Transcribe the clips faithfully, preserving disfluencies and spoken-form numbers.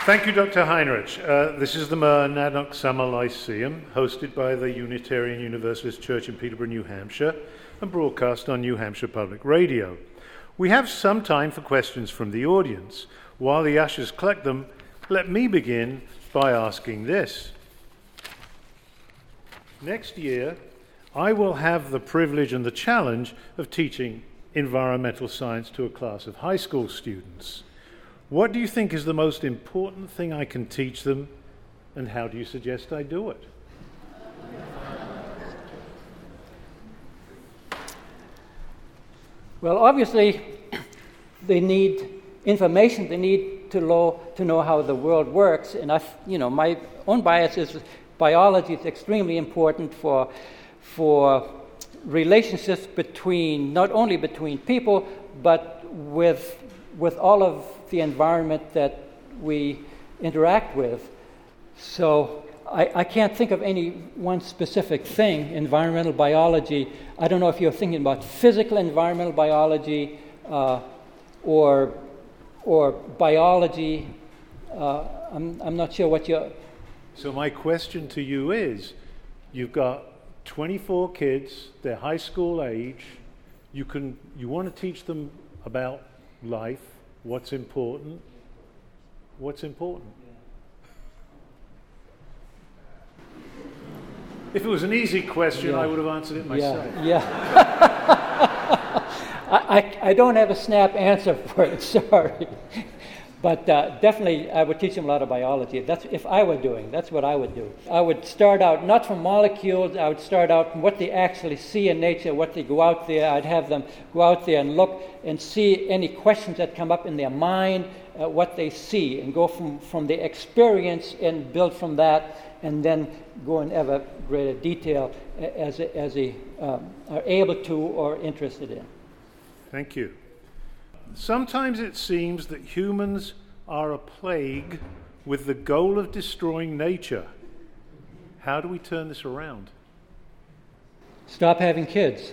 Thank you, Doctor Heinrich. Uh, this is the Monadnock Summer Lyceum, hosted by the Unitarian Universalist Church in Peterborough, New Hampshire, and broadcast on New Hampshire Public Radio. We have some time for questions from the audience. While the ushers collect them, let me begin by asking this. Next year, I will have the privilege and the challenge of teaching environmental science to a class of high school students. What do you think is the most important thing I can teach them, and how do you suggest I do it? Well, obviously, they need information. They need to know to know how the world works. And I, you know, my own bias is biology is extremely important for for relationships between not only between people, but with with all of the environment that we interact with. So I, I can't think of any one specific thing, environmental biology. I don't know if you're thinking about physical environmental biology uh, or or biology. Uh, I'm, I'm not sure what you're... So my question to you is, you've got twenty-four kids, they're high school age, you can you want to teach them about life, what's important, what's important? If it was an easy question, yeah. I would have answered it myself. Yeah, yeah. I, I, I don't have a snap answer for it, sorry. But uh, definitely I would teach them a lot of biology. That's if I were doing, that's what I would do. I would start out not from molecules, I would start out from what they actually see in nature, what they go out there. I'd have them go out there and look and see any questions that come up in their mind, uh, what they see, and go from, from the experience and build from that, and then go in ever greater detail as, as they um, are able to or interested in. Thank you. Sometimes it seems that humans are a plague with the goal of destroying nature. How do we turn this around? Stop having kids.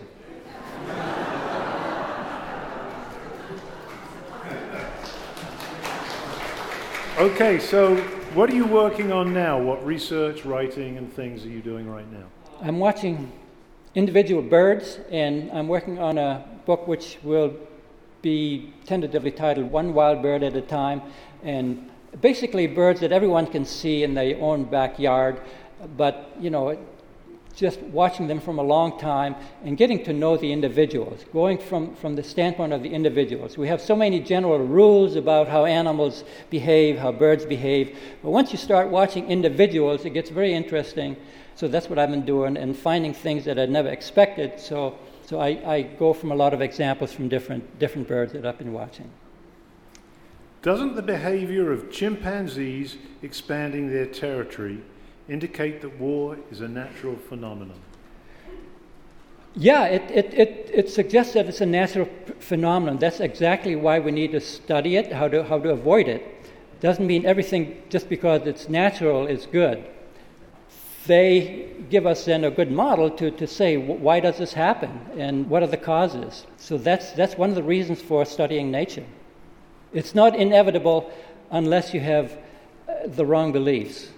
Okay, so what are you working on now? What research, writing, and things are you doing right now? I'm watching individual birds, and I'm working on a book which will be tentatively titled One Wild Bird at a Time, and basically birds that everyone can see in their own backyard, but, you know, just watching them from a long time and getting to know the individuals, going from, from the standpoint of the individuals. We have so many general rules about how animals behave, how birds behave, but once you start watching individuals, it gets very interesting. So that's what I've been doing, and finding things that I'd never expected. So So I, I go from a lot of examples from different different birds that I've been watching. Doesn't the behavior of chimpanzees expanding their territory indicate that war is a natural phenomenon? Yeah, it, it, it, it suggests that it's a natural p- phenomenon. That's exactly why we need to study it, how to how to avoid it. Doesn't mean everything just because it's natural is good. They give us then a good model to, to say, why does this happen and what are the causes? So that's that's one of the reasons for studying nature. It's not inevitable unless you have uh, the wrong beliefs.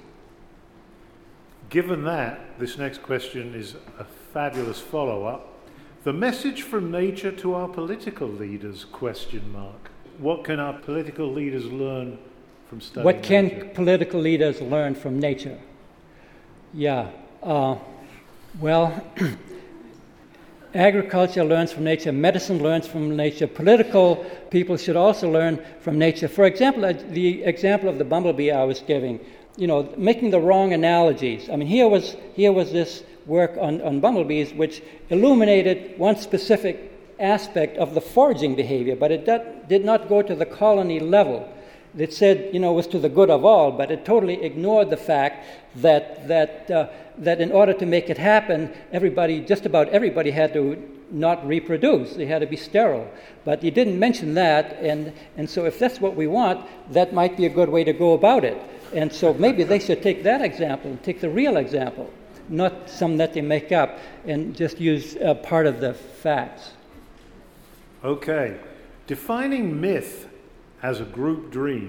Given that, this next question is a fabulous follow-up. The message from nature to our political leaders, question mark. What can our political leaders learn from studying What can nature? political leaders learn from nature? Yeah, uh, well, agriculture learns from nature, medicine learns from nature, political people should also learn from nature. For example, uh, the example of the bumblebee I was giving, you know, making the wrong analogies. I mean, here was here was this work on, on bumblebees which illuminated one specific aspect of the foraging behavior, but it did, did not go to the colony level. It said, you know, was to the good of all, but it totally ignored the fact that that uh, that in order to make it happen, everybody, just about everybody, had to not reproduce. They had to be sterile. But you didn't mention that, and and so if that's what we want, that might be a good way to go about it. And so maybe they should take that example, take the real example, not some that they make up, and just use uh, part of the facts. Okay, defining myth as a group dream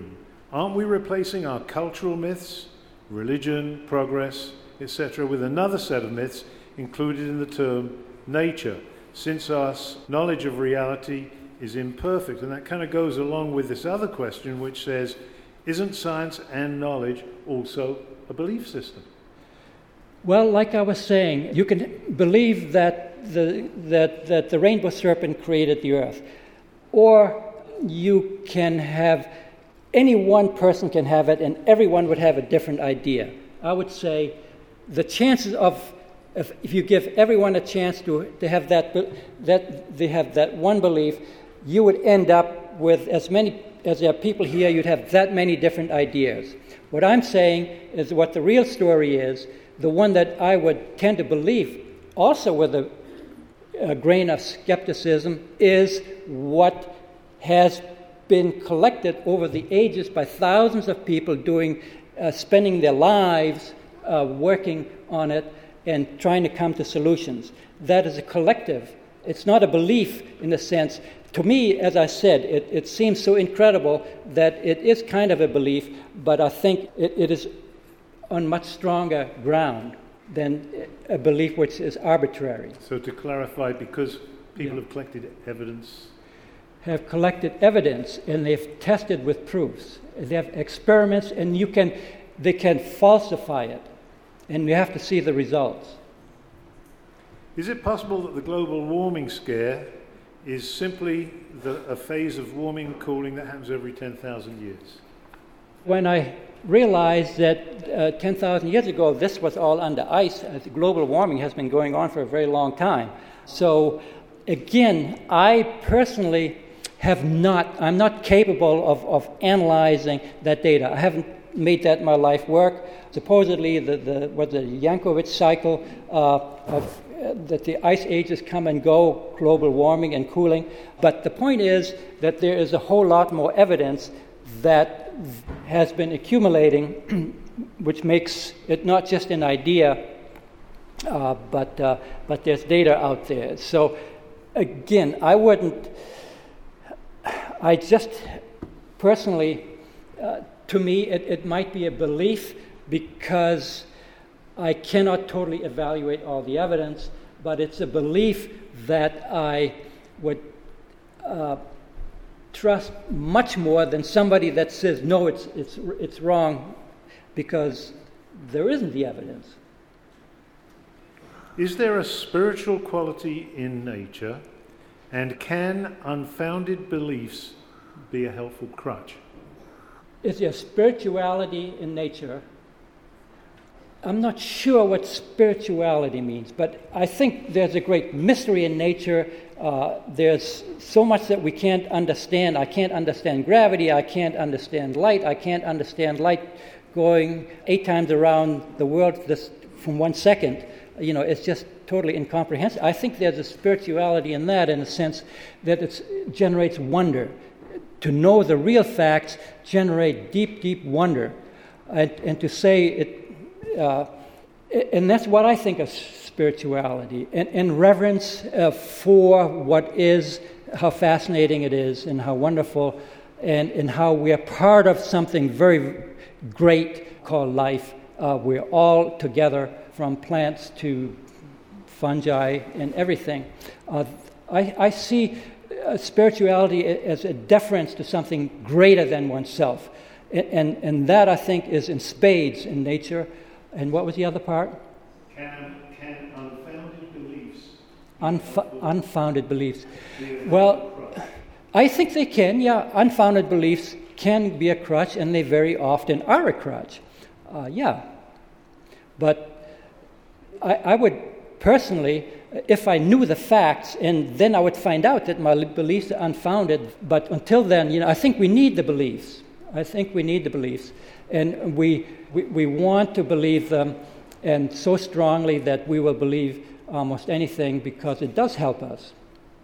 Aren't we replacing our cultural myths, religion, progress, et cetera, with another set of myths included in the term nature, since our knowledge of reality is imperfect? And that kind of goes along with this other question, which says, isn't science and knowledge also a belief system? Well, like I was saying, you can believe that the, that, that the rainbow serpent created the earth, or you can have, any one person can have it, and everyone would have a different idea. I would say the chances of, if, if you give everyone a chance to, to have that, that they have that one belief, you would end up with as many, as there are people here, you'd have that many different ideas. What I'm saying is what the real story is, the one that I would tend to believe, also with a, a grain of skepticism, is what has been collected over the ages by thousands of people doing, uh, spending their lives uh, working on it and trying to come to solutions. That is a collective. It's not a belief in the sense. To me, as I said, it, it seems so incredible that it is kind of a belief, but I think it, it is on much stronger ground than a belief which is arbitrary. So to clarify, because people yeah. have collected evidence. Have collected evidence, and they've tested with proofs. They have experiments, and you can, they can falsify it, and you have to see the results. Is it possible that the global warming scare is simply the, a phase of warming and cooling that happens every ten thousand years? When I realized that uh, ten thousand years ago this was all under ice, uh, global warming has been going on for a very long time. So again, I personally have not, I'm not capable of, of analyzing that data. I haven't made that my life work. Supposedly the, the what the Yankovic cycle uh, of that the ice ages come and go, global warming and cooling. But the point is that there is a whole lot more evidence that has been accumulating, which makes it not just an idea, uh, but uh, but there's data out there. So again, I wouldn't, I just personally, uh, to me, it, it might be a belief because I cannot totally evaluate all the evidence, but it's a belief that I would uh, trust much more than somebody that says, no, it's it's it's wrong, because there isn't the evidence. Is there a spiritual quality in nature, and can unfounded beliefs be a helpful crutch? Is there spirituality in nature? I'm not sure what spirituality means, but I think there's a great mystery in nature. Uh, there's so much that we can't understand. I can't understand gravity. I can't understand light. I can't understand light going eight times around the world this, from one second. You know, it's just totally incomprehensible. I think there's a spirituality in that, in a sense that it generates wonder. To know the real facts generate deep, deep wonder. And, and to say it, uh, and that's what I think of spirituality, and, and reverence uh, for what is, how fascinating it is, and how wonderful, and, and how we are part of something very great called life. Uh, we're all together, from plants to fungi and everything. Uh, I, I see uh, spirituality as a deference to something greater than oneself. And, and, and that, I think, is in spades in nature. And what was the other part? Can, can unfounded beliefs... Unf- unfounded beliefs. Well, I think they can, yeah. Unfounded beliefs can be a crutch, and they very often are a crutch. Uh, yeah. But I, I would personally, if I knew the facts, and then I would find out that my beliefs are unfounded, but until then, you know, I think we need the beliefs. I think we need the beliefs. And we, we, we want to believe them, and so strongly that we will believe almost anything because it does help us.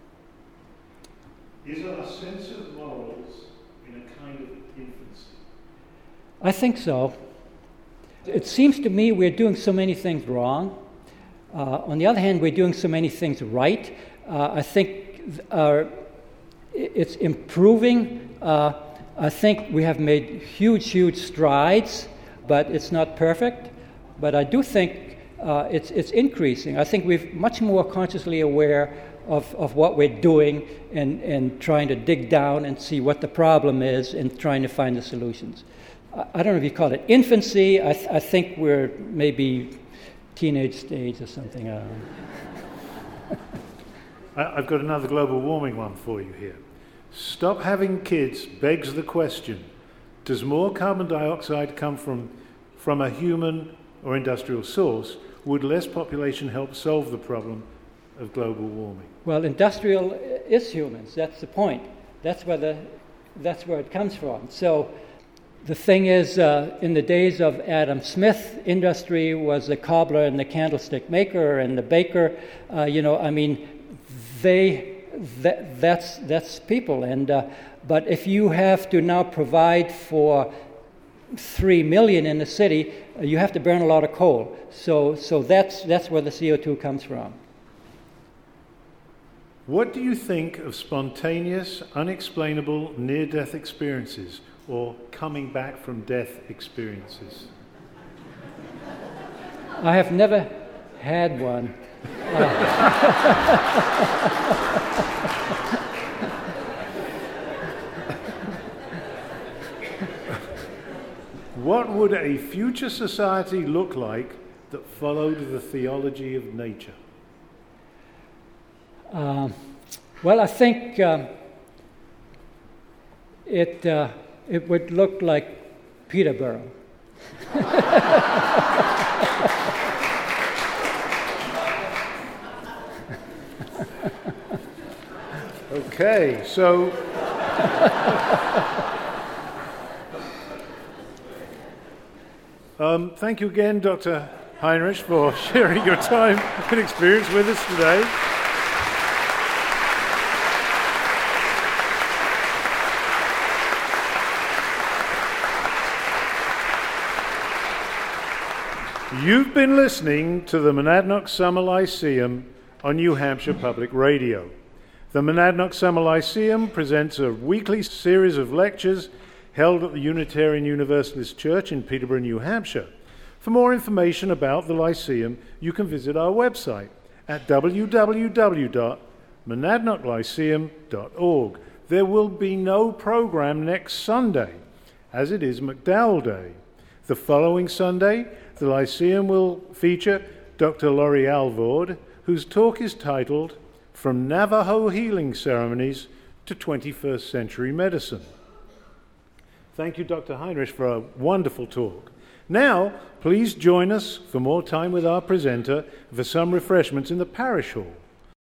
Is our sense of morals in a kind of infancy? I think so. It seems to me we're doing so many things wrong. Uh, on the other hand, we're doing so many things right. Uh, I think our, it's improving. Uh, I think we have made huge, huge strides, but it's not perfect. But I do think uh, it's it's increasing. I think we're much more consciously aware of, of what we're doing and, and trying to dig down and see what the problem is and trying to find the solutions. I, I don't know if you call it infancy. I, th- I think we're maybe teenage stage or something. I don't know. I've got another global warming one for you here. Stop having kids begs the question, does more carbon dioxide come from, from a human or industrial source? Would less population help solve the problem of global warming? Well, industrial is humans. That's the point. That's where, the, that's where it comes from. So the thing is, uh, in the days of Adam Smith, industry was the cobbler and the candlestick maker and the baker. Uh, you know, I mean, they... That, that's that's people, and uh, but if you have to now provide for three million in the city, uh, you have to burn a lot of coal. So so that's that's where the C O two comes from. What do you think of spontaneous, unexplainable near-death experiences or coming back from death experiences? I have never had one. Uh, What would a future society look like that followed the theology of nature? Um, well, I think um, it uh, it would look like Peterborough. Okay, so um, thank you again, Doctor Heinrich, for sharing your time and experience with us today. You've been listening to the Monadnock Summer Lyceum on New Hampshire Public Radio. The Monadnock Summer Lyceum presents a weekly series of lectures held at the Unitarian Universalist Church in Peterborough, New Hampshire. For more information about the Lyceum, you can visit our website at w w w dot monadnock lyceum dot org. There will be no program next Sunday, as it is McDowell Day. The following Sunday, the Lyceum will feature Doctor Laurie Alvord, whose talk is titled From Navajo Healing Ceremonies to twenty-first Century Medicine. Thank you, Doctor Heinrich, for a wonderful talk. Now, please join us for more time with our presenter for some refreshments in the parish hall.